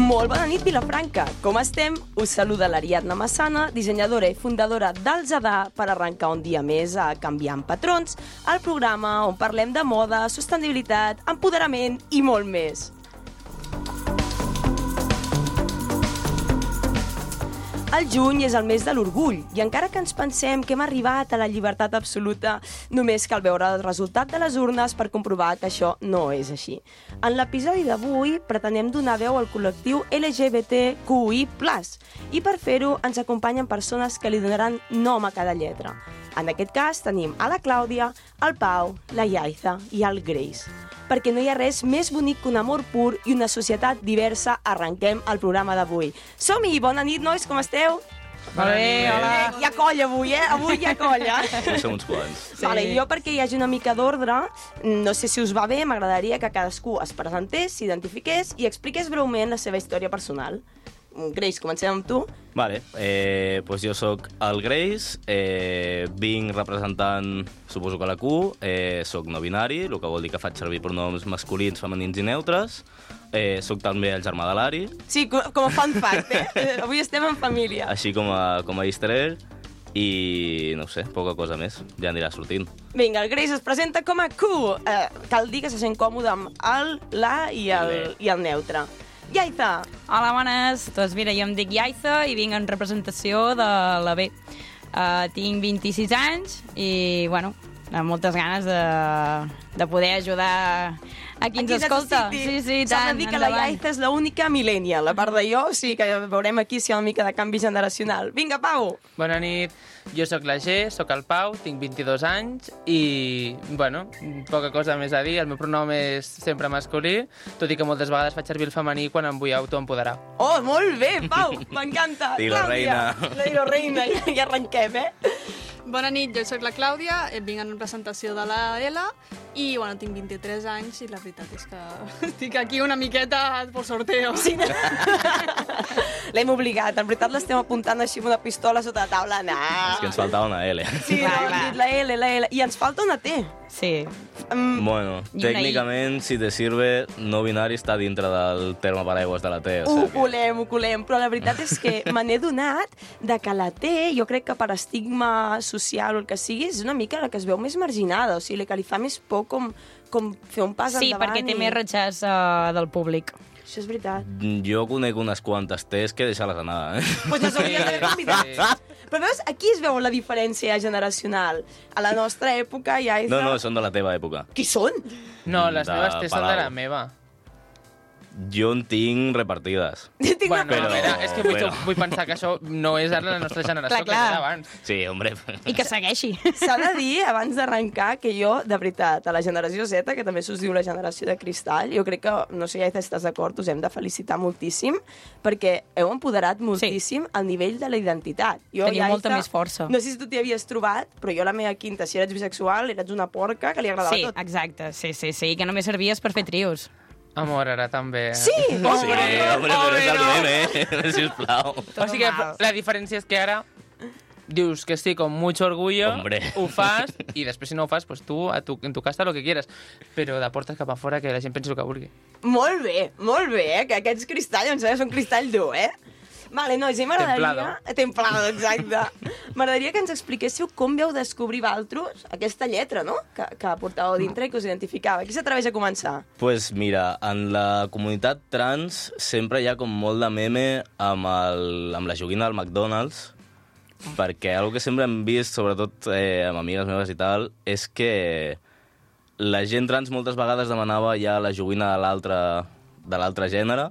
Molt bona nit, Vilafranca. Com estem? Us saluda l'Ariadna Massana, dissenyadora i fundadora del Zadà, per arrencar un dia més a Canviant Patrons, el programa on parlem de moda, sostenibilitat, empoderament i molt més. El juny és el mes de l'orgull i encara que ens pensem que hem arribat a la llibertat absoluta, només cal veure el resultat de les urnes per comprovar que això no és així. En l'episodi d'avui pretenem donar veu al col·lectiu LGBTQI+, i per fer-ho ens acompanyen persones que li donaran nom a cada lletra. En aquest cas tenim a la Clàudia, el Pau, la Yaiza i el Grace. Perquè no hi ha res més bonic que un amor pur i una societat diversa, arrenquem el programa d'avui. Som-hi! Bona nit, nois, com esteu? Molt bé, hola. Hi ha colla avui, Avui hi ha colla. Som uns quants. Sí. Vale, jo, perquè hi hagi una mica d'ordre, no sé si us va bé, m'agradaria que cadascú es presentés, s'identifiqués i expliqués breument la seva història personal. Grace, comencem amb tu. Vale, doncs jo sóc el Grace, vinc representant, suposo que la Q, sóc no binari, el que vol dir que faig servir pronoms masculins, femenins i neutres, sóc també el germà de l'Ari. Sí, com a fun fact, Avui estem en família. Així com a easter egg, i no ho sé, poca cosa més, ja anirà sortint. Vinga, el Grace es presenta com a Q. Cal dir que se sent còmode amb el, la i el neutre. Yaiza! Hola, bones. Doncs mira, jo em dic Yaiza i vinc en representació de la B. Tinc 26 anys i, bueno, amb moltes ganes de poder ajudar a qui ens escolta. Sí, s'ha de dir que la Yaiza és l'única millennial, a part de jo, sí que veurem aquí si hi ha una mica de canvi generacional. Vinga, Pau! Bona nit, jo sóc la G, sóc el Pau, tinc 22 anys i, bueno, poca cosa més a dir. El meu pronom és sempre masculí, tot i que moltes vegades faig servir el femení quan em vull autoempoderar. Oh, molt bé, Pau! M'encanta! Dilo, reina. Dilo, reina, ja arrenquem, Bona nit, jo sóc la Clàudia, vinc en representació de la L i, bueno, tinc 23 anys i la veritat és que estic aquí una miqueta por sorteo. Sí. L'hem obligat, en veritat l'estem apuntant així amb una pistola sota la taula. És que ens faltava una L. Sí, la L. I ens falta una T. Sí. Bueno, tècnicament, si te sirve, no binari està dintre del terme paraigües de la T. Ho colem, però la veritat és que me n'he donat de que la T, jo crec que per estigma social o el que sigui, és una mica la que es veu més marginada, o sigui, la que li fa més por com fer un pas endavant. Sí, perquè té més rechaç del públic. Això és veritat. Jo conec unes quantes T's que deixar-les anar, Pues les hauries d'haver convidat. Però veus, aquí es veu la diferència generacional. A la nostra època ja... No, són de la teva època. Qui són? No, les meves T's són de la Palau. meva. Jo en tinc repartides. Bueno, Però- a veure, és que bueno. vull pensar que això no és ara la nostra generació, Clar. que era abans. Sí, hombre. I que segueixi. S'ha de dir, abans d'arrencar, que jo, de veritat, a la generació Z, que també s'us diu la generació de cristal, jo crec que, no sé, ja estàs d'acord, us hem de felicitar moltíssim, perquè heu empoderat moltíssim el nivell de la identitat. Teniu molta més força. No sé si tu t'hi havies trobat, però jo la meva quinta, si eres bisexual, eres una porca que li agradava Sí, tot. exacte, sí, que només servies per fer trios. Amor, ara també. Sí! Sí, hombre, però és el meme, sisplau. O sigui, la diferència és que ara dius que sí, con mucho orgullo, Hombre. ho fas, i després si no ho fas, pues tu, en tu casa, lo que quieras. Però de portes cap a fora, que la gent pensi el que vulgui. Molt bé, que aquests cristalls, em sembla que són cristall dur, Vale, nois, i m'agradaria... Templado, exacte. M'agradaria que ens expliquéssiu com veu descobrir vosaltres aquesta lletra, no?, que portàveu dintre i que us identificava. Qui s'atreveix a començar? Pues mira, en la comunitat trans sempre hi ha com molt de meme amb la joguina del McDonald's, perquè algo que sempre hem vist, sobretot amb amigues meves i tal, és que la gent trans moltes vegades demanava ja la joguina de l'altre gènere,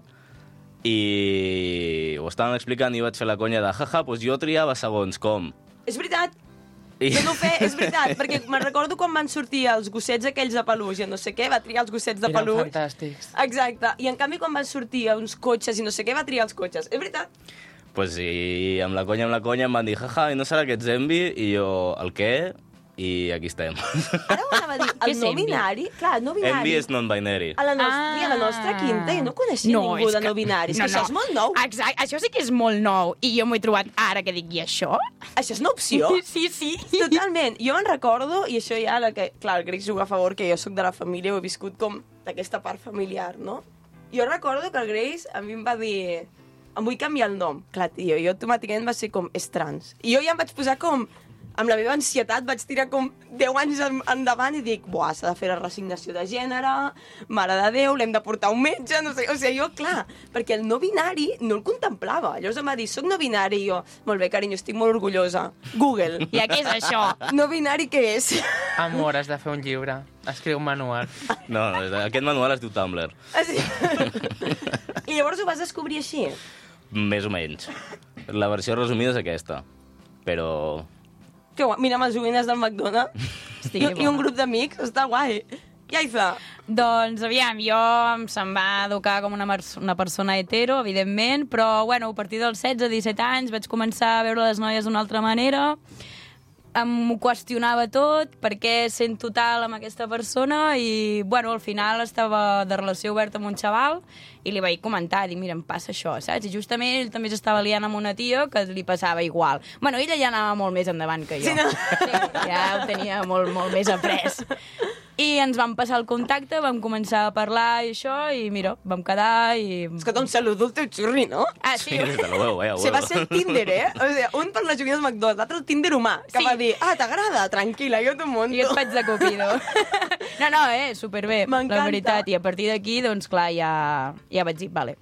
i ho estaven explicant i vaig fer la conya de jaja, doncs jo triava segons com. És veritat, I... jo no ho fer, és veritat, perquè me'n recordo quan van sortir els gossets aquells de peluix i no sé què, va triar els gossets de Eren peluix. fantàstics. Exacte, i en canvi quan van sortir uns cotxes i no sé què, va triar els cotxes. És veritat. Pues sí, amb la conya em van dir jaja, i no serà aquest Zenbi? I jo, el què? I aquí estem. Ara ho anava a dir, Què el és no envi? binari, clar, el no binari... Envi és non-binary. A la nostra quinta jo no coneixia ningú de no binari, és que això és molt nou. Exacte, això sí que és molt nou. I jo m'ho he trobat ara que dic, i això? Això és una opció? Sí. Totalment. Jo me'n recordo, i això ja, clar, el Greg juga a favor, que jo sóc de la família, ho he viscut com d'aquesta part familiar, no? Jo recordo que el Grace a mi em va dir em vull canviar el nom. Clar, tio, jo automàticament va ser com, és trans. I jo ja em vaig posar com, amb la meva ansietat, vaig tirar com 10 anys endavant i dic, buah, s'ha de fer la resignació de gènere, mare de Déu, l'hem de portar a un metge, no sé, o sigui, jo, clar, perquè el no binari no el contemplava. Llavors em va dir, soc no binari, i jo, molt bé, carinyo, estic molt orgullosa. Google. I què és això? No binari què és? Amor, has de fer un llibre. Escriu un manual. No, aquest manual es diu Tumblr. I llavors ho vas descobrir així? Més o menys. La versió resumida és aquesta. Però... Que guai, mira, amb les joguines del McDonald's. I un grup d'amics, està guai. Yaiza. Doncs, aviam, jo se'm va educar com una persona hetero, evidentment, però, bueno, a partir dels 16-17 anys vaig començar a veure les noies d'una altra manera. Em qüestionava tot, per què sent total amb aquesta persona i, bueno, al final estava de relació oberta amb un xaval i li vaig comentar, dic, mira, em passa això, saps? I justament ell també s'estava liant amb una tia que li passava igual. Bueno, ella ja anava molt més endavant que jo. Sí, no? Sí, ja ho tenia molt, molt més après. I ens vam passar el contacte, vam començar a parlar i això, i mira, vam quedar i... És que t'ho saludo el teu xurri, no? Ah, sí? Sí, te lo veu, Se va ser el Tinder, O sigui, un per les joguines McDonald's, l'altre el Tinder humà, que va dir, t'agrada? Tranquil·la, jo t'ho monto. I et faig de cupido. No, superbé, la veritat. I a partir d'aquí, doncs clar, ja vaig dir, vale,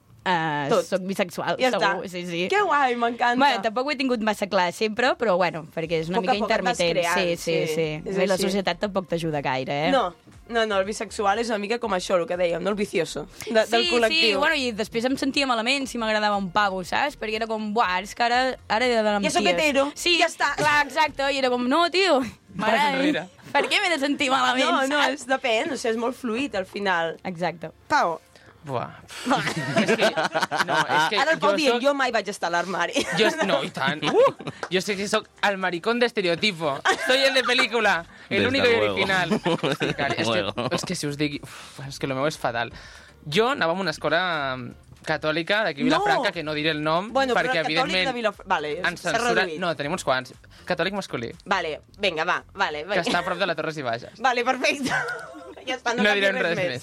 soc bisexual, ja segur, està. sí. Que guai, m'encanta. Bueno, tampoc ho he tingut massa clar sempre, però bueno, perquè és una mica intermitent. Sí. Bé, la societat tampoc t'ajuda gaire, No, el bisexual és una mica com això, el que dèiem, no? El vicioso del col·lectiu. Sí, bueno, i després em sentia malament si m'agradava un pavo, saps? Perquè era com, buah, és que ara he d'anar amb Ja ties. sóc hetero, Sí, ja està. Clar, exacte, i era com, no, tio, enrere. per què m'he de sentir malament, No, saps? depèn, o sigui, és molt fluid al final. Exacte. Pau, Buah. És que ara el Pau dient, jo mai vaig estar a l'armari. No, i tant. Yo sé que soy el maricón de estereotipo. Soy el de película. El Desde único y luego. original. Sí, clar, és que si us dic... És que el meu és fatal. Jo anava a una escola catòlica d'aquí a Vilafranca, que no diré el nom, Bueno, però perquè el catòlic evidentment... de Vilafranca... Vale, ens s'ha censura... reduït. No, tenim uns quants. Catòlic masculí, Vale, vinga, va, vale. que està a prop de la Torres i Bages. Vale, perfecte. Ja està, no No cal dir direm res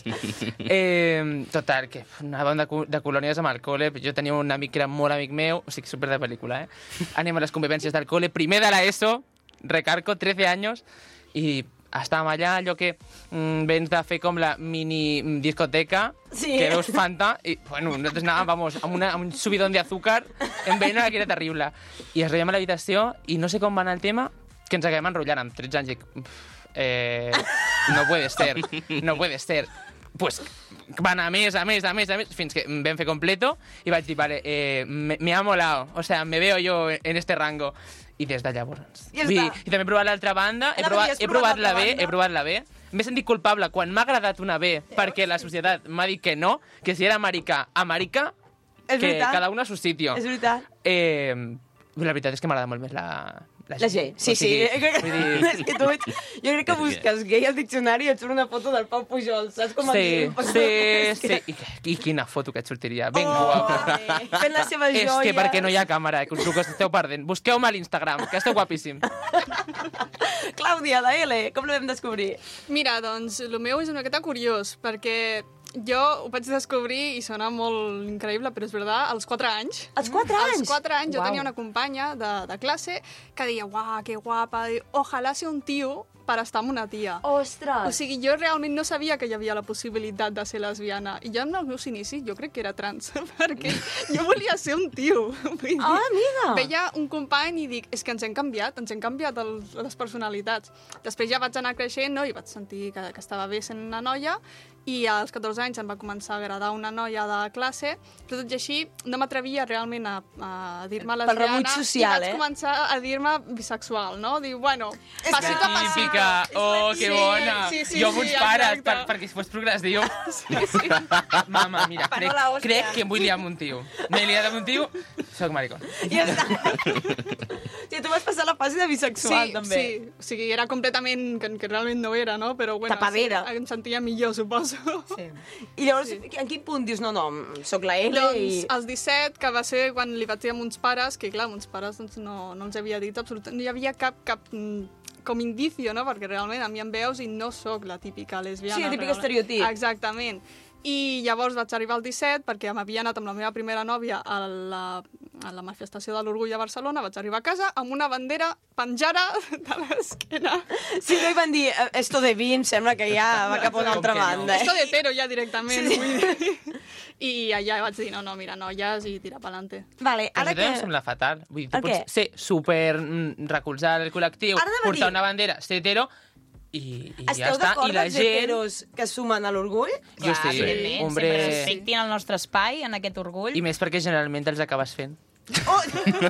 més. Total, que anàvem de colònies amb el col·le. Jo tenia un amic que era molt amic meu, o sigui, super de pel·lícula, Anem a les convivències del col·le, primer de l'ESO, recarco, 13 anys, i estàvem allà, allò que vens de fer com la mini discoteca, que veus Fanta, i, bueno, nosaltres anàvem, vamos, amb un subidón de azúcar en vena, que era terrible. I ens reiem a l'habitació, i no sé com va anar el tema, que ens acabem enrotllant amb 13 anys, i no puede ser. Pues van a més, fins que vam fer completo i vaig dir, vale, me ha molado, o sea, me veo yo en este rango. I des de llavors. I també he provat l'altra banda, he provat la B. M'he sentit culpable quan m'ha agradat una B perquè la societat m'ha dit que no, que si era americà, que cada uno a su sitio. És veritat. La veritat és que m'agrada molt més la G. Sí. És que tu ets... Jo crec que busques gay al diccionari i et surt una foto del Pau Pujol, saps com Sí. I quina foto que et sortiria. Ben guapa. Fent les seves joies. És que perquè no hi ha càmera, que us esteu perdent. Busqueu-me a l'Instagram, que esteu guapíssim. Clàudia, la L, com la vam descobrir? Mira, doncs, el meu és una miqueta curiós, perquè jo ho vaig descobrir i sona molt increïble, però és veritat, als 4 anys. Als 4 anys? Als 4 anys jo tenia una companya de classe que deia, uau, que guapa, ojalà ser un tio per estar amb una tia. Ostres! O sigui, jo realment no sabia que hi havia la possibilitat de ser lesbiana. I jo en els meus inicis jo crec que era trans, perquè jo volia ser un tio. Amiga! Veia un company i dic, és que ens hem canviat les personalitats. Després ja vaig anar creixent, no? I vaig sentir que estava bé sent una noia, i als 14 anys em va començar a agradar una noia de classe, però tot i així no m'atrevia realment a dir-me lesbiana. Pel rebuig social, i vaig començar a dir-me bisexual, no? Diu, bueno, passito a passito. Típica, que bona. Sí, jo amb uns pares, perquè si fos progressiu. Sí. Mama, mira, crec que em vull liar amb un tio. M'he liat amb un tio, soc maricón. Ja està. Sí, tu vas passar la fase de bisexual, també. Sí, o sigui, era completament, que realment no era, no? Però bueno, tapadera. Sí, em sentia millor, suposo. Sí. I llavors, en quin punt dius, no, soc la L doncs, i... als 17, que va ser quan li vaig dir amb uns pares, que clar, amb uns pares doncs, no els havia dit absolutament, no hi havia cap com indicio, no? Perquè realment a mi em veus i no sóc la típica lesbiana. Sí, el típic estereotip. Exactament. I llavors vaig arribar al 17 perquè m'havia anat amb la meva primera nòvia a la manifestació de l'Orgull a Barcelona. Vaig arribar a casa amb una bandera penjada de l'esquena. Sí, no hi van dir, esto de vi, em sembla que ja va cap a una altra banda. Esto de hetero ja directament. Sí. I allà vaig dir, no, mira, noies i tira pa'lante. Vale, Ara ara que... que... em sembla fatal. Vull dir, tu El què? pots ser super recolzar el col·lectiu, Ara anava a portar dir- una bandera, ser hetero, i ja Esteu està. d'acord I la els gent... heteros que sumen a l'orgull? Jo Clar, sí, evidentment, hombre... sempre respectin el nostre espai en aquest orgull. I més perquè generalment els acabes fent. Oh!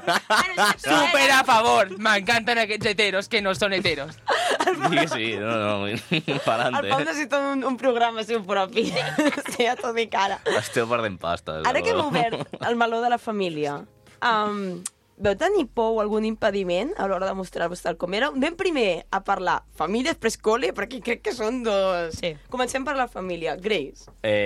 Super a favor! M'encanten aquests heteros que no són heteros. Sí, no, pa'lante. El Pau necessita un programa seu propi. Sí, a tot i cara. Esteu perdent pasta. Ara que hem obert el meló de la família, veu tenir por o algun impediment a l'hora de mostrar-vos tal com era? Anem primer a parlar família, després col·le, perquè crec que són dos... Sí. Comencem per la família. Grace.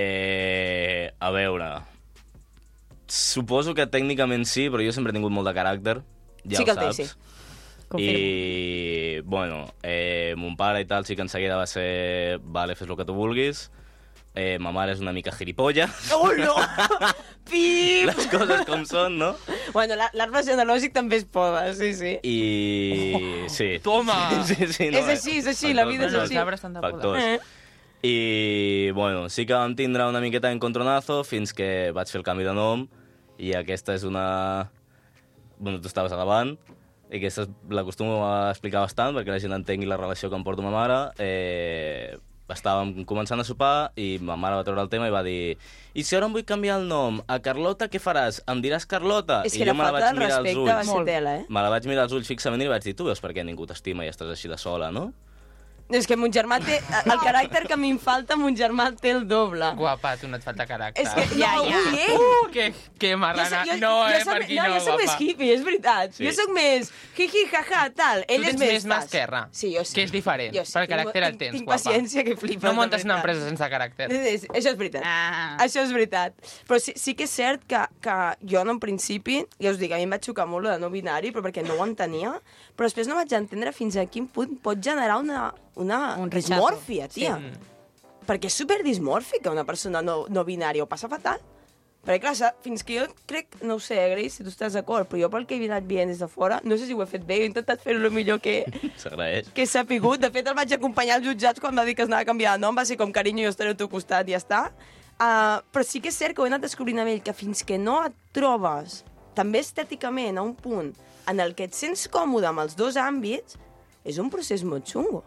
A veure... Suposo que tècnicament sí, però jo sempre he tingut molt de caràcter. Ja Sí que ho el té, saps. sí. Confirmo. I, bueno, mon pare i tal sí que enseguida va ser... Vale, fes el que tu vulguis. Ma mare és una mica gilipolla. Oh, no! Pip! Les coses com són, no? Bueno, l'arbre genealògic també es poda, sí, sí. I... Sí. Toma! Sí, És així, la vida és Bueno, així. els arbres estan de poda. Factors. I, bueno, sí que vam tindre una miqueta d'encontronazo fins que vaig fer el canvi de nom i aquesta és una... Bueno, tu estaves a davant i aquesta l'acostumo a explicar bastant perquè la gent entengui la relació que em porto amb ma mare. Estàvem començant a sopar i ma mare va treure el tema i va dir i si ara em vull canviar el nom a Carlota, què faràs? Em diràs Carlota? És I que jo la me la falta vaig de mirar als respecte va ulls. ser tela, eh? Me la vaig mirar als ulls fixament i vaig dir, tu veus per què ningú t'estima i estàs així de sola, no? És que mon germà té... El caràcter que a mi em falta, mon germà té el doble. Guapa, tu no et falta caràcter. És que Ja, no, ja. avui ell... Que marrana. Jo No, soc- per aquí no, no, jo soc més guapa. hippie, és veritat. Sí. Jo soc més jiji, jaja, tal. Ell Tu és tens més mà tas. esquerra, Sí, jo sí. que és diferent. Jo sí, Per caràcter el tens, tinc guapa. paciència que flipes. No muntes de una veritat. empresa sense caràcter. Això és veritat. Ah. Això és veritat. Però sí que és cert que jo en un principi, ja us dic, a mi em va xocar molt lo de no binari, però perquè no ho entenia, però després no vaig entendre fins a quin punt pot generar una Un rechazo. dismòrfia, tia. Perquè és superdismòrfica una persona no binària, ho passa fatal. Perquè, clar, fins que jo crec, no ho sé, Grace, si tu estàs d'acord, però jo pel que he anat veient des de fora, no sé si ho he fet bé, he intentat fer-ho el millor que S'agraeix. he sapigut. De fet, el vaig acompanyar als jutjats quan va dir que es anava a canviar de nom, va ser com, carinyo, jo estaré al teu costat i ja està. Però sí que és cert que ho he anat descobrint amb ell, que fins que no et trobes, també estèticament, a un punt en el que et sents còmode amb els dos àmbits, és un procés molt xungo.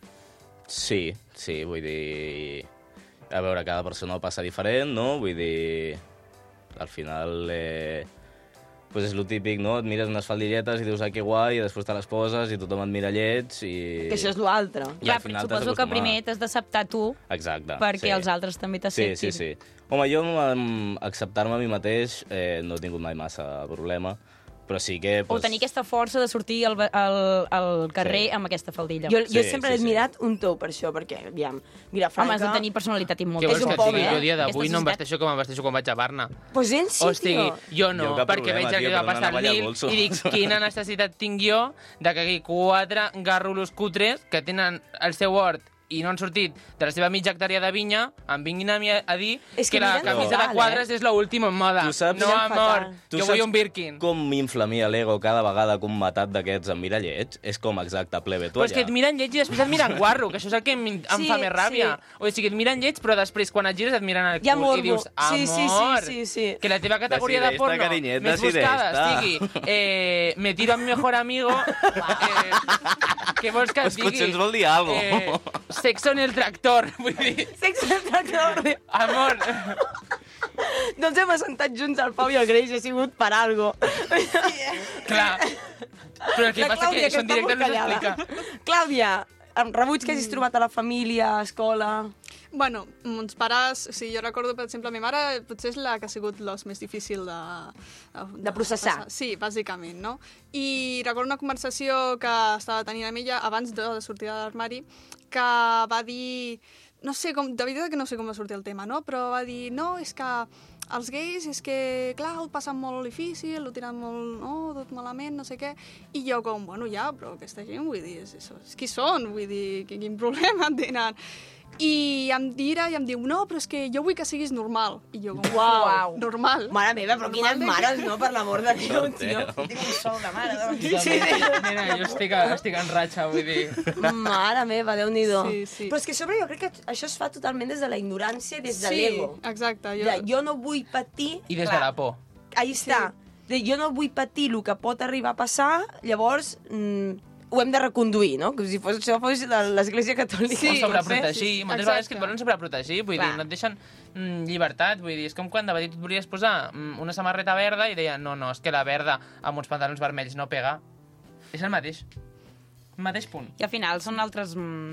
Sí, vull dir... A veure, cada persona ho passa diferent, no? Vull dir... Al final... Pues és lo típic, no? Et mires unes faldilletes i dius, ah, que guai, i després te les poses i tothom et mira llets i... Que això és l'altre. I Clar, al final suposo que primer t'has d'acceptar tu Exacte. perquè els altres també t'acceptin. Sí. Home, jo amb acceptar-me a mi mateix no he tingut mai massa problema, però sí que... O tenir aquesta força de sortir al carrer Sí. amb aquesta faldilla. Jo Sí, sempre sí, l'he admirat un tou per això, perquè, aviam, Vilafranca... Home, has de tenir personalitat i molt. Què És vols un que et pobre, digui? Jo a dia Aquesta d'avui no em societat- vesteixo com em vesteixo quan vaig a Barna. Pues ell sí, O sigui, tio. jo no, Jo cap perquè problema, veig el tio, que va però passar una al navalla Nil bolso. i dic, quina necessitat tinc jo de que aquí 4 garrulos cutres que tenen el seu hort i no han sortit de la seva mitja hectàrea de vinya em vinguin a mi a dir És que que la miren camisa fatal, de quadres és l'última en moda. Tu saps- No, Miren amor, fatal. Tu jo saps vull un Birkin. com m'infla a mi l'ego cada vegada que un matat d'aquests em mira lleig? És com exacte, plebe, tu Però és que et miren lleig i després et miren guarro, que això és el que em Sí, fa més ràbia. sí. O sigui, et miren lleig, però després, quan et gires, et miren al Hi ha cul morbo. i dius, Sí, amor, sí. que la teva categoria de Decideix-te, porno carinyet, més buscada decideix-te. estigui me tiro a mi mejor amigo, què vols que et Pues digui? potser ens vol dir alguna Sexo en el tractor, vull dir, Sexe de tractor. amor, Doncs hem assentat junts el Pau i el Greix, ha sigut per algo. clar. Però el que La passa Clàudia, que això en està directe molt no callada. s'explica. Clàudia, amb rebuig que hagis trobat a la família, a escola... Bueno, mons pares, o sigui, jo recordo, per exemple, mi mare potser és la que ha sigut l'os més difícil De processar. Sí, bàsicament, no? I recordo una conversació que estava tenint amb ella abans de sortir de l'armari, que va dir... No sé com, de veritat que no sé com va sortir el tema, no? Però va dir, no, és que els gais és que, clar, ho passen molt difícil, ho tiren molt, no, tot malament, no sé què. I jo com, bueno, ja, però aquesta gent, vull dir, és qui són? Vull dir, quin problema tenen? I em tira i em diu, no, però és que jo vull que siguis normal. I jo, Uau. normal. Mare meva, però quines mares, no? Per l'amor de Déu, tio. Tinc un sol de mare, doncs. Nena, jo estic en ratxa, vull dir... Mare meva, Déu-n'hi-do. Sí. Però és que a sobre jo crec que això es fa totalment des de la ignorància i des de Sí, l'ego. exacte. Jo no vull patir... I des de la por. Ahí està. Jo no vull patir el que pot arribar a passar, llavors ho hem de reconduir, no? Com si això fos l'Església Catòlica. O sobreprotegir. Moltes vegades que et exacte. volen sobreprotegir, vull dir, no et deixen llibertat, vull dir, és com quan de petit et volies posar una samarreta verda i deien, no, és que la verda amb uns pantalons vermells no pega. És el mateix. El mateix punt. I al final són altres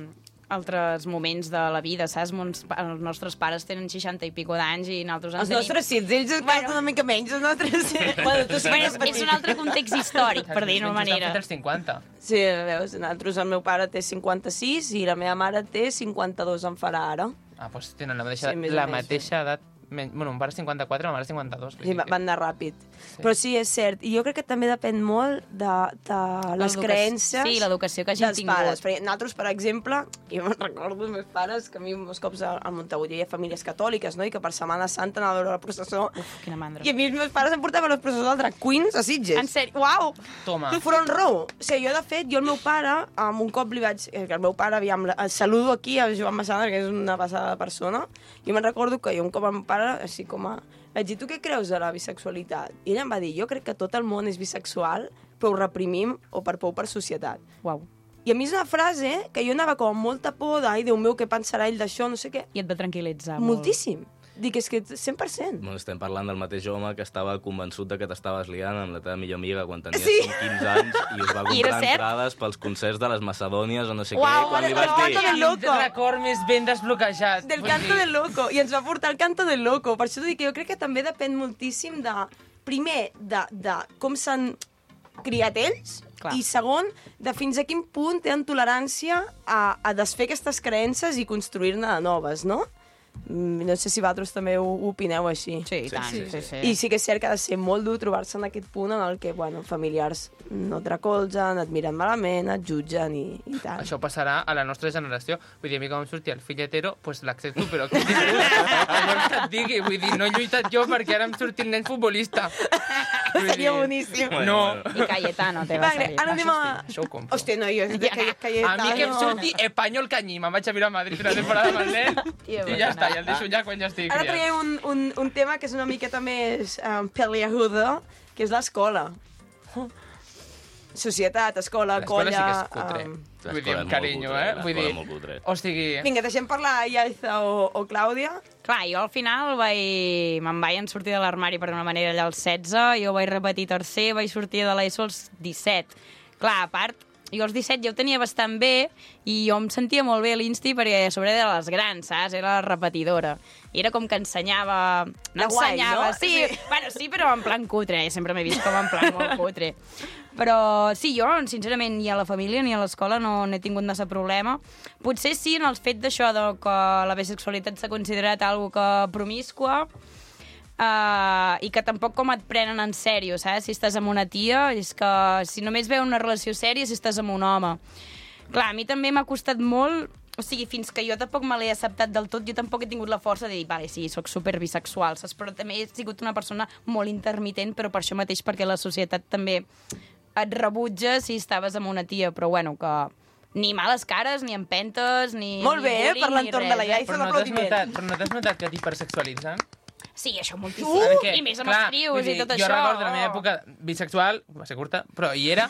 moments de la vida, saps? Els nostres pares tenen 60 i pico d'anys i nosaltres Els nostres sí, ells es bueno, una mica menys, els nostres sí. Bueno, tu sí Bueno, que és un altre context històric, per dir-ho d'una manera. Els 50. Sí, veus, nosaltres, el meu pare té 56 i la meva mare té 52, en farà ara. Ah, doncs tenen la mateixa, Sí, més o la menys, mateixa edat. Bueno, un pare és 54, ma mare és 52. Sí, van anar ràpid. Sí. Però sí, és cert. I jo crec que també depèn molt de les creences... Sí, l'educació que hagin dels tingut. pares. Perquè nosaltres, per exemple, jo me'n recordo els meus pares, que a mi molts cops a Montagut hi ha famílies catòliques, no? I que per Setmana Santa anava a veure la processó. Uf, quina mandra. I a mi els meus pares em portaven a les processó del Drag Queens a Sitges. En sèrio? Uau! Toma. Front row. O sigui, jo, de fet, el meu pare, un cop li vaig... Que el meu pare, aviam, el saludo aquí a Joan Massana, que és una passada de persona. Jo me'n recordo que jo un cop el meu pare, així com a... Vaig dir, tu què creus de la bisexualitat? I ella em va dir, jo crec que tot el món és bisexual, però ho reprimim o per por per societat. Uau. I a mi és una frase que jo anava com amb molta por d'ai, Déu meu, què pensarà ell d'això, no sé què. I et va tranquil·litzar molt. Moltíssim. Dic, és que 100%. Bueno, estem parlant del mateix home que estava convençut de que t'estaves liant amb la teva millor amiga quan tenies Sí. 15 anys i us va I era comprar cert? entrades pels concerts de les Macedònies o no sé Uau, què, quan li el vas canto dir... del loco. Quin record més ben desbloquejat. Del vull canto dir. del loco. I ens va portar el canto del loco. Per això t'ho dic que jo crec que també depèn moltíssim de... Primer, de com s'han criat ells, Clar. i segon, de fins a quin punt tenen tolerància a desfer aquestes creences i construir-ne de noves, no? No sé si vosaltres també ho opineu així. Sí, i tant. Sí. I sí que és cert que ha de ser molt dur trobar-se en aquest punt en el que, bueno, familiars no et recolzen, et miren malament, et jutgen i tal. Això passarà a la nostra generació. Vull dir, a mi com em sortia el fill hetero, doncs l'accepto, però què et digui? Vull dir, no he lluitat jo perquè ara em surti el nen futbolista. Vull Seria dir, boníssim. No. I Cayetano te va Vale, salir. ara anem a... Això ho compro. Hòstia, no, jo... A mi que em surti Espanyol Canyí. Me'n vaig a viure a Madrid una temporada amb el nen i ja està, ja el deixo ja quan ja estigui Ara criat. traiem un tema que és una miqueta més peliagudo, que és l'escola. Societat, escola, L'escola colla... sí que és cutre. Vull dir, L'escola és amb molt carinyo, cutre, Vull l'escola dir, és molt cutre. o sigui... Vinga, deixem parlar a Yaiza o Clàudia. Clar, jo al final me'n vaig sortir de l'armari per una manera allà als 16, jo vaig repetir tercer, vaig sortir de l'ESO als 17. Clar, a part, jo als 17 ja ho tenia bastant bé i jo em sentia molt bé a l'Insti perquè a sobre de les grans, saps? Era la repetidora. I era com que ensenyava... De guai, no? Sí, bueno, sí, però en plan cutre. Sempre m'he vist com en plan molt cutre. Però sí, jo, sincerament, ni a la família ni a l'escola no he tingut massa problema. Potser sí en el fet d'això, que la bisexualitat s'ha considerat algo que promiscua, i que tampoc com et prenen en sèrio, saps? Si estàs amb una tia, és que si només veu una relació sèria si estàs amb un home. Clar, a mi també m'ha costat molt, o sigui, fins que jo tampoc me l'he acceptat del tot, jo tampoc he tingut la força de dir, vale, sí, soc super bisexual, saps? Però també he sigut una persona molt intermitent, però per això mateix, perquè la societat també et rebutja si estaves amb una tia, però bueno, que ni males cares, ni empentes, ni... Molt bé, ni bullying, per l'entorn ni de la res, Yaiza, Però no t'has notat que t'hipersexualitzen? Sí, això moltíssim. I més amb els trios vull dir, i tot jo això. recordo la meva època bisexual, va ser curta, però hi era.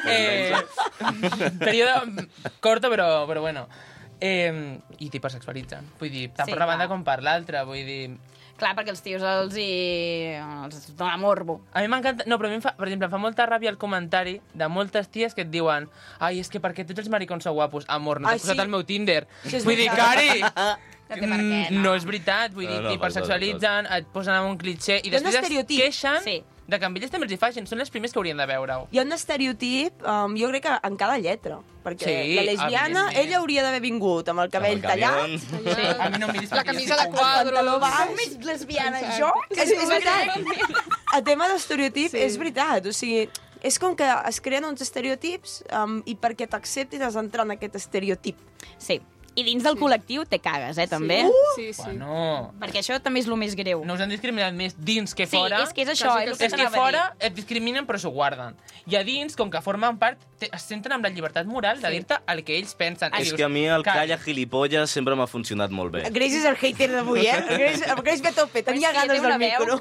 Període curta, però bueno. I t'hipersexualitzen. Vull dir, tant Sí, per una banda clar. com per l'altra. Vull dir... Clar, perquè els tios els dona morbo. A mi m'encanta... No, però a mi per exemple, em fa molta ràbia el comentari de moltes ties que et diuen ai, és que perquè tots els maricons sou guapos. Amor, no Ai, t'has posat sí. al meu Tinder. Sí, és Vull dir, veritat. Cari... No té per què, no. No és veritat, vull dir, No, t'hipersexualitzen, et posen en un clitxé i Hi ha un després es estereotip. queixen Sí. de que amb elles també els hi facin. Són les primers que haurien de veure-ho. Hi ha un estereotip, jo crec que en cada lletra. Perquè Sí, la lesbiana, evidentment. ella hauria d'haver vingut amb el cabell tallat, Sí, a mi no em miris La perquè camisa jo de estic quadros. pantaló baix. Més lesbiana, Exacte. jo? És veritat. El tema d'estereotip és veritat. O sigui, és com que es creen uns estereotips i perquè t'acceptis has d'entrar en aquest estereotip. Sí, I dins del col·lectiu te cagues, també. Sí, sí. Bueno, Perquè això també és el més greu. no us han discriminat més dins que Sí, fora. és que és això, és el que És que t'anava a fora et discriminen però s'ho guarden. I a dins, com que formen part, es senten amb la llibertat moral de dir-te el que ells pensen. I És dius, que a mi el "Calla". calla gilipolles sempre m'ha funcionat molt bé. Grace és el hater d'avui, Grace ve a tope, tenia ganes del micro.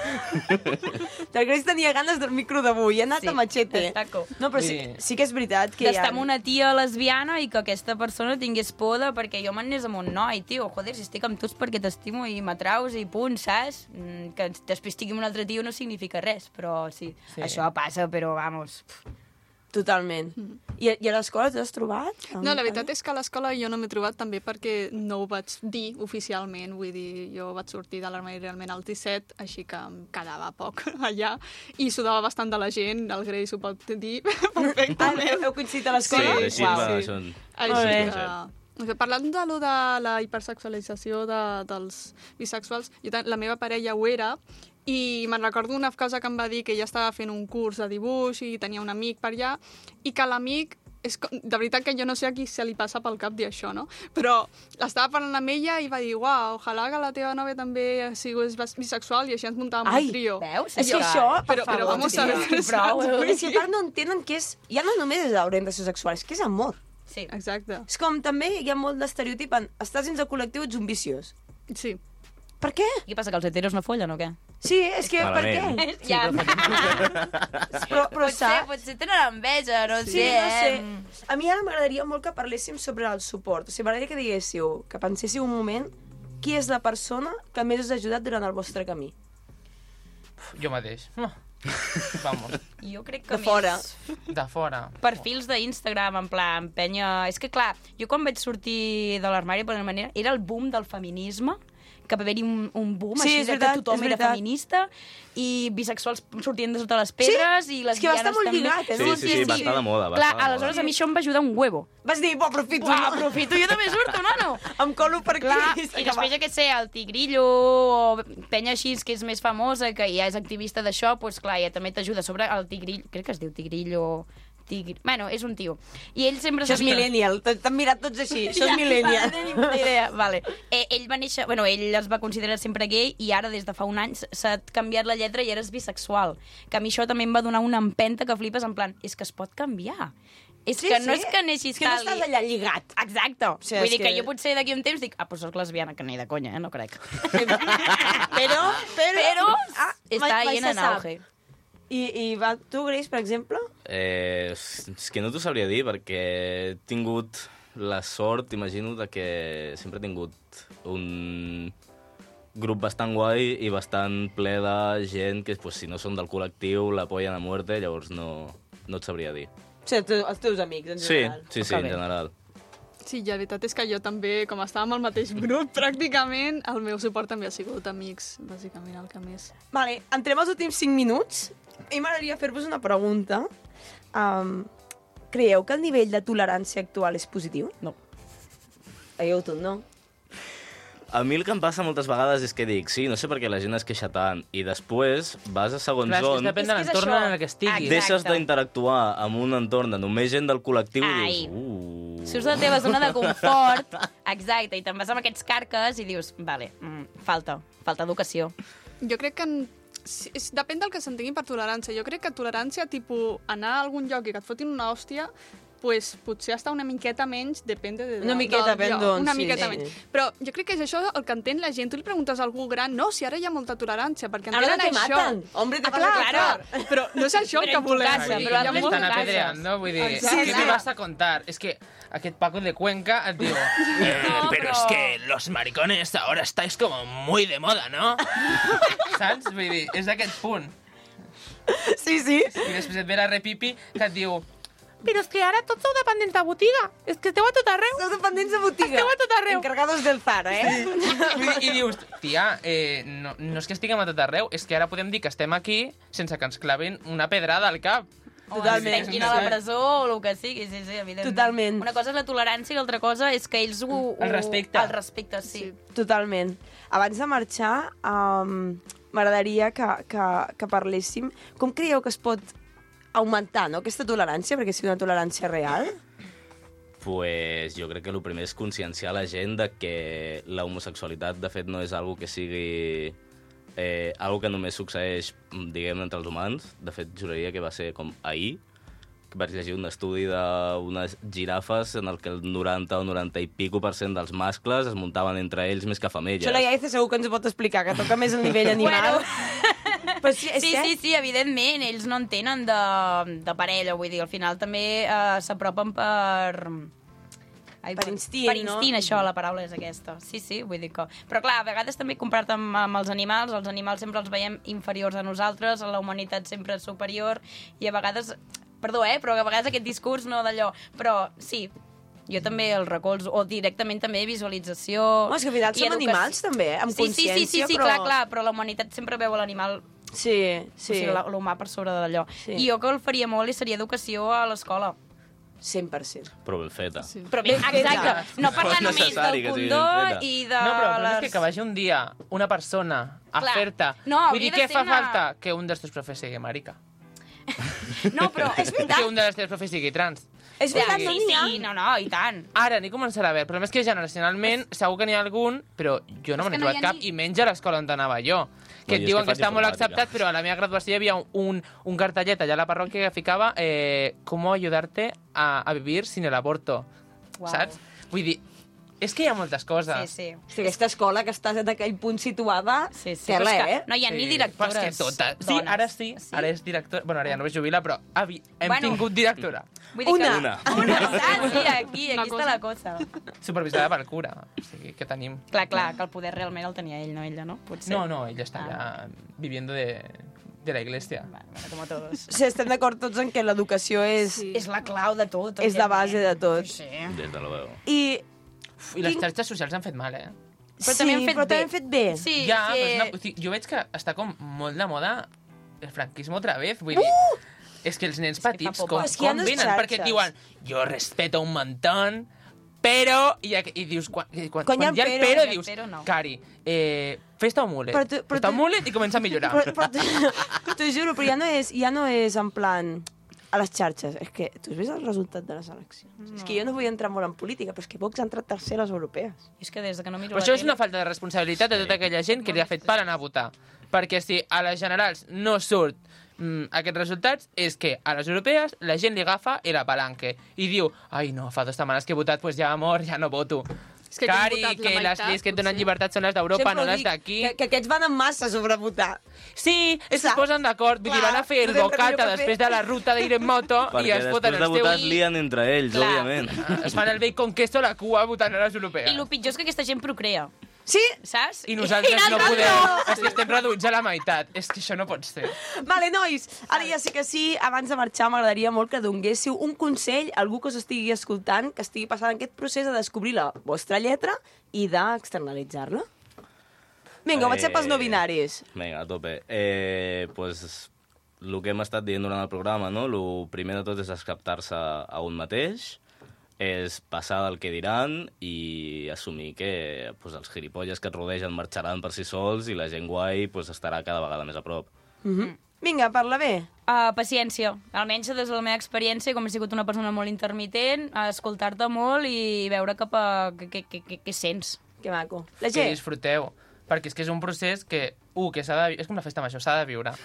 El Grace tenia ganes del micro d'avui, ha anat a machete. destaco. No, però sí que és veritat que D'estar amb una tia lesbiana i que aquesta persona tingués por de perquè jo me'n anés amb un noi, tio. Joder, si estic amb tu és perquè t'estimo i m'atraus i punt, saps? Que després estigui amb un altre tio no significa res, però sí, això passa, però vamos... Totalment. I a l'escola t'has trobat? No, la veritat és que a l'escola jo no m'he trobat també perquè no ho vaig dir oficialment. Vull dir, jo vaig sortir de l'armari realment al 17, així que em quedava poc allà i sudava bastant de la gent, el Grace ho pot dir perfectament. Heu coincidit a Sí, l'escola? així va, són... Així Sí. que, parlant de lo de la hipersexualització dels bisexuals, la meva parella ho era, i me'n recordo una cosa que em va dir que ella estava fent un curs de dibuix i tenia un amic per allà, i que l'amic, de veritat que jo no sé a qui se li passa pel cap dir això, no? Però estava parlant amb ella i va dir, uau, ojalà que la teva nòvia també sigués bisexual, i així ens muntàvem un trio. Veus? És que això, per Però favor, vamos a ver, prou. Perquè si a part no entenen que és... Ja no només és orientació sexual, és que és amor. Sí. Exacte, És com també hi ha molt d'estereotip en estàs dins el col·lectiu, ets un viciós. sí. Per què? Què passa, que els heteros no follen o què? Sí, és que per Malament. què? Ja, Però potser tenen enveja, no Sí, no sé. A mi ara m'agradaria molt que parléssim sobre el suport. O sigui, m'agradaria que diguéssiu, que penséssiu un moment qui és la persona que més us ha ajudat durant el vostre camí. Jo mateix. Vamos, Jo crec que De fora. de fora. perfils d'Instagram, en plan, penya... És que, clar, jo quan vaig sortir de l'armari, per una manera, era el boom del feminisme, que va haver-hi un boom, Sí, així és de veritat, que tothom és era veritat. feminista, i bisexuals sortint de sota les pedres, i les és que va estar molt també. lligat, Sí, sí, va estar de moda. Va Clar, estar de moda. aleshores a mi això em va ajudar un huevo. Vas dir, aprofito, Uau, aprofito, jo també surto, nano! em colo per aquí. Clar, i després, jo què sé, el Tigrillo o penya així, que és més famosa, que ja és activista d'això, doncs clar, ja també t'ajuda. Sobre el Tigrillo, crec que es diu Tigrillo... Bueno, és un tio. I ell sempre... Això és millennial, t'han mirat tots així, això és millennial. No tenia ni puta idea. Vale. Ell va néixer... Bueno, ell es va considerar sempre gay i ara, des de fa un any, s'ha canviat la lletra i ara és bisexual. Que a mi això també em va donar una empenta que flipes, en plan, és que es pot canviar. És que no és que neixis que no tal... estàs allà lligat. Exacte. O sigui, Vull és dir que que jo potser d'aquí a un temps dic, doncs soc lesbiana, que ni de conya, no crec. Però Està mai ahí se en sap. auge. I va, tu, Grace, per exemple? És que no t'ho sabria dir, perquè he tingut la sort, imagino, de que sempre he tingut un grup bastant guai i bastant ple de gent que, pues, si no són del col·lectiu, l'apoyen a muerte, llavors no et sabria dir. O sigui, els teus amics, en Sí, general. sí, Que en bé. general. Sí, la veritat és que jo també, com estàvem al mateix grup, pràcticament, el meu suport també ha sigut amics, bàsicament, el que més. Vale, entrem als últims 5 minuts i m'agradaria fer-vos una pregunta. Creieu que el nivell de tolerància actual és positiu? No. Digueu tu, no? A mi el que em passa moltes vegades és que dic, sí, no sé per què la gent es queixa tant, i després vas a segons Clar, és que on, depèn de És que és l'entorn això. en el que estiguis. Exacte. deixes d'interactuar amb un entorn de només gent del col·lectiu i Ai. dius... Surts de la teva zona de confort, exacte, i te'n vas amb aquests carques i dius, vale, falta educació. Jo crec que depèn del que s'entengui per tolerància. Jo crec que tolerància, tipus, anar a algun lloc i que et fotin una hòstia, pues, potser està una miqueta menys, depèn de Una miqueta, del lloc, perdó, una sí, miqueta sí. menys. Però jo crec que és això el que entén la gent. Tu li preguntes a algú gran, no, si ara hi ha molta tolerància, perquè Ara entenen te això. matan. Hombre, te vas a clar, matar. però no és això el Però que en tu volem. casa, Vull dir, però hi ha altres molta- Estan cases. apedreando, vull dir, Exacte. què me vas a contar? És que aquest Paco de Cuenca et diu, No, pero es que los maricones ahora estáis como muy de moda, ¿no? Saps? Vull dir, és d'aquest punt. Sí, sí. I després et ve la repipi que et diu, però és que ara tots sou dependents de botiga, és que esteu a tot arreu. Esteu dependents de botiga. Esteu a tot arreu. Encargados del Zara, I dius, tia, no és que estiguem a tot arreu, és que ara podem dir que estem aquí sense que ens clavin una pedrada al cap. Totalment. Tanquin a la presó o el que sigui, sí, evidentment. Totalment. Una cosa és la tolerància i l'altra cosa és que ells El respecte. El respecte, sí. Totalment. Abans de marxar, m'agradaria que parléssim. Com creieu que es pot augmentar, no?, aquesta tolerància, perquè sigui una tolerància real? Pues jo crec que el primer és conscienciar la gent de que la homosexualitat, de fet, no és algo que sigui... algo que només succeeix, diguem, entre els humans. De fet, juraria que va ser com ahir, que vaig llegir un estudi d'unes girafes en el que el 90 o 90 i pico % dels mascles es muntaven entre ells més que femelles. Això la Yaiza segur que ens ho pot explicar, que toca més el nivell animal. Però Sí, evidentment, ells no en tenen de parella, vull dir, al final també s'apropen per... Per instint, per instint, no? això, la paraula és aquesta. Sí, vull dir que... Però clar, a vegades també comparat amb els animals sempre els veiem inferiors a nosaltres, la humanitat sempre és superior, i a vegades... Perdó, però a vegades aquest discurs no d'allò... Però sí, jo també el recolzo, o directament també visualització... No, és que al final som animals, també, amb consciència, sí, però... clar, però la humanitat sempre veu l'animal... Sí. O sigui, l'humà per sobre d'allò. Sí. I jo que el faria molt i seria educació a l'escola. 100%. Però ben feta. Sí. Però bé, exacte, no parlar No és només necessari del que sigui condó ben feta. i de... No, però el problema és que vagi un dia una persona a Clar. fer-te... No, Vull hauria dir, de què ser fa una- falta? Que un dels teus profes sigui marica. No, però és Que veritat. un dels teus profes sigui trans. És veritat, no n'hi ha. Sí, no, i tant. Ara n'hi començarà a haver. El problema és que generacionalment segur que n'hi ha algun, però jo no És me n'he que no hi trobat ha cap, ni- i menys a l'escola on anava jo. Que No, et jo és diuen que que faig està molt informàtica. acceptat, però a la meva graduació hi havia un cartellet allà a la parròquia que ficava «Cómo ayudarte a vivir sin el aborto». Uau. Saps? Vull dir, és que hi ha moltes coses. Sí. Hosti, aquesta escola que estàs en aquell punt situada, Sí. tela, Però és que eh? no hi ha ni directores Però és que tota... Sí, dones. ara sí, ara és directora... Bueno, ara ja no és jubila, però hem tingut directora. Vull dir Una. saps? Sí, aquí Una està la cosa. Supervisada pel cura. O sigui, que tenim... Clar, que el poder realment el tenia ell, no ella, no? Potser. No, ella està ja viviendo de la iglesia. Bueno, com a todos. Sí, estem d'acord tots en que l'educació és... Sí. És la clau de tot. És la base de tot. Sí. Des de la veu. I... I les xarxes socials han fet mal, eh? Però també han fet però bé. també han fet bé. Sí, Ja, sí. però és una... o sigui, jo veig que està com molt de moda el franquisme otra vez. Vull dir, és que els nens fa petits por. com És que hi ha unes venen? Perquè et xarxes. diuen, jo respeto un montón, però... I dius, quan hi ha el però, però, hi ha dius, però, no. Cari, fes-te un mulet. Però Fes-te un mulet i comença a millorar. Però t'ho juro, però ja no és en plan a les xarxes. És que tu has vist el resultat de les eleccions. No. És que jo no vull entrar molt en política, però és que Vox ha entrat tercer a les europees. És que des que no miro Però la això és tele... una falta de responsabilitat de tota aquella gent que li ha fet per anar a votar. Perquè si a les generals no surt aquests resultats, és que a les europees la gent li agafa el apalanque i diu, ai no, fa 2 setmanes que he votat, pues ja amor, ja no voto. És que Cari, hem votat la que les meitat, lleis que et donen potser. llibertat són les d'Europa, Sempre no ho les dic, d'aquí. que aquests van en massa sobre votar. Sí, és que es Saps? posen d'acord, vull dir, Clar, van a fer el no tenen bocata res millor que després fer. de la ruta d'ir en moto i Perquè es foten després de els votar es teus... lien entre ells, Clar. òbviament. Es fan el bacon queso a la cua votant a les europees. I el pitjor és que aquesta gent procrea, Sí? saps? I nosaltres no nosaltres podem. És que estem reduïts a la meitat. És que això no pot ser. Vale, nois, ara ja sí que sí, abans de marxar m'agradaria molt que donguéssiu un consell a algú que us estigui escoltant, que estigui passant aquest procés de descobrir la vostra lletra i d'externalitzar-la. Vinga, comencem pels no binaris. Vinga, a tope. Pues, el que hem estat dient durant el programa, no? El primer de tot és acceptar-se a un mateix, és passar del que diran i assumir que pues, els gilipolles que et rodegen marxaran per si sols i la gent guai pues, estarà cada vegada més a prop. Vinga, parla bé. Paciència. Almenys des de la meva experiència, com he sigut una persona molt intermitent, escoltar-te molt i veure cap a què sents. Que maco. La Que gent. disfruteu. Perquè és que és un procés que, que s'ha de... És com una festa major, s'ha de viure.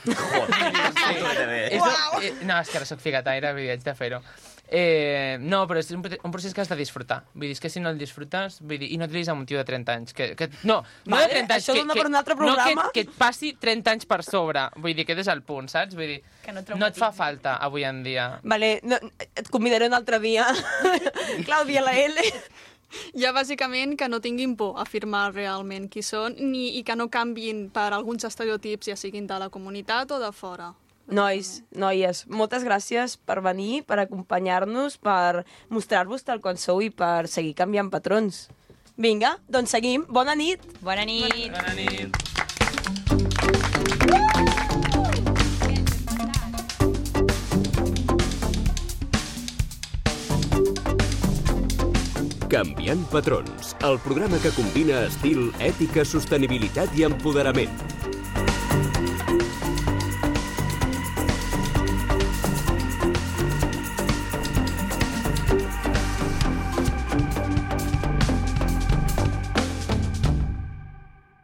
No, és que ara soc figataire, vull dir, haig de fer-ho. No, però és un procés que has de disfrutar. Vull dir, és que si no el disfrutes, vull dir, i no et diguis amb un tio de 30 anys. No Vale, de 30 anys. això dona per un altre programa. No, que et passi 30 anys per sobre. Vull dir, que és el punt, saps? Vull dir, Que no no et fa falta avui en dia. Vale, no, et convidaré un altre dia. Clàudia, la L. Ja bàsicament que no tinguin por a afirmar realment qui són i que no canviïn per alguns estereotips, ja siguin de la comunitat o de fora. Nois, noies, moltes gràcies per venir, per acompanyar-nos, per mostrar-vos tal com sou i per seguir canviant patrons. Vinga, doncs seguim. Bona nit. Bona nit. Bona nit. Canviant patrons, el programa que combina estil, ètica, sostenibilitat i empoderament.